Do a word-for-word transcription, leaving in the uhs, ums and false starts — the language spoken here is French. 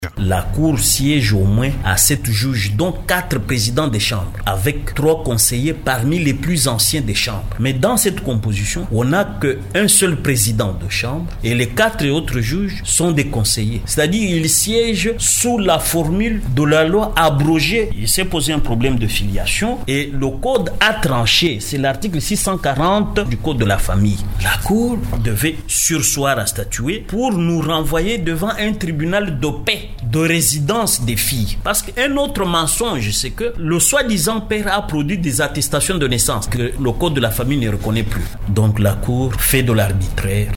La Cour siège au moins à sept juges, dont quatre présidents des chambres, avec trois conseillers parmi les plus anciens des chambres. Mais dans cette composition, on n'a qu'un seul président de chambre et les quatre autres juges sont des conseillers. C'est-à-dire ils siègent sous la formule de la loi abrogée. Il s'est posé un problème de filiation et le code a tranché. C'est l'article six cent quarante du code de la famille. La Cour devait surseoir à statuer pour nous renvoyer devant un tribunal de paix, de résidence des filles. Parce qu'un autre mensonge, c'est que le soi-disant père a produit des attestations de naissance que le code de la famille ne reconnaît plus. Donc la Cour fait de l'arbitraire.